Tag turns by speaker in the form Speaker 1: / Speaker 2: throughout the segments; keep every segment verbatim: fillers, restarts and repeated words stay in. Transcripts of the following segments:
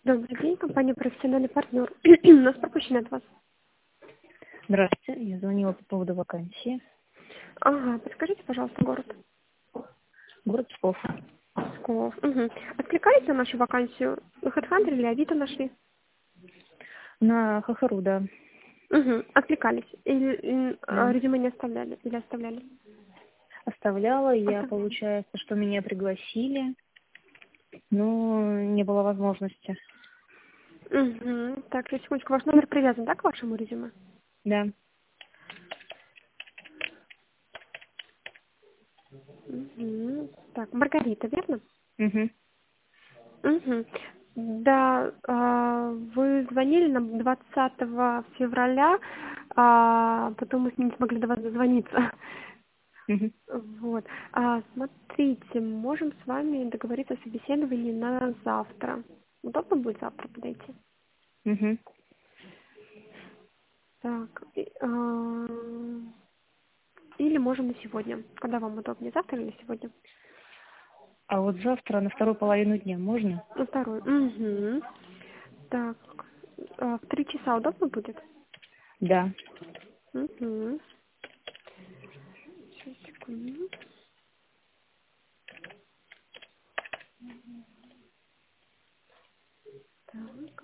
Speaker 1: Добрый день, компания «Профессиональный партнер». У нас пропущено от вас.
Speaker 2: Здравствуйте, я звонила по поводу вакансии.
Speaker 1: Ага, подскажите, пожалуйста, город.
Speaker 2: Город Псков.
Speaker 1: Псков. Угу. Откликались на нашу вакансию? На HeadHunter или Авито нашли?
Speaker 2: На Хохору, да.
Speaker 1: Угу. Откликались? Или м, а,
Speaker 2: Да.
Speaker 1: резюме не оставляли? Или оставляли?
Speaker 2: Оставляла, я,
Speaker 1: Оставляли.
Speaker 2: получается, что меня пригласили, но не было возможности.
Speaker 1: Угу. Так, сейчас, секундочку. Ваш номер привязан, да, к вашему резюме?
Speaker 2: Да.
Speaker 1: Угу. Так, Маргарита, верно?
Speaker 2: Угу.
Speaker 1: Угу. Да, а, вы звонили нам двадцатого февраля, а потом мы с ним не смогли до вас дозвониться.
Speaker 2: Угу.
Speaker 1: Вот. А, смотрите, можем с вами договориться о собеседовании на завтра. Удобно будет завтра подойти?
Speaker 2: Угу.
Speaker 1: Так. и, а, Или можем на сегодня. Когда вам удобнее, завтра или сегодня?
Speaker 2: А вот завтра на вторую половину дня можно?
Speaker 1: На второй. Угу. Так. А, в три часа удобно будет?
Speaker 2: Да.
Speaker 1: Угу. Сейчас, секунду. Так.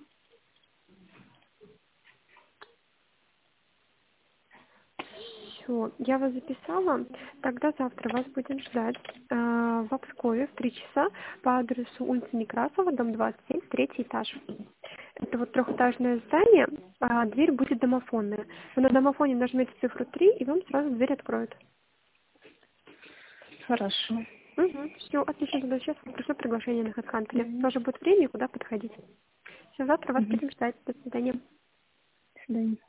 Speaker 1: Все, я вас записала. Тогда завтра вас будем ждать э, в Обскове в три часа по адресу улица Некрасова, дом двадцать семь, третий этаж. Это вот трехэтажное здание, а дверь будет домофонная. Вы на домофоне нажмете цифру три, и вам сразу дверь откроют.
Speaker 2: Хорошо.
Speaker 1: Угу, все, отлично, тогда сейчас вам пришло приглашение на HeadHunter.
Speaker 2: Угу.
Speaker 1: Тоже будет время, куда подходить. Все, завтра вас
Speaker 2: Угу.
Speaker 1: будем ждать. До свидания.
Speaker 2: До свидания.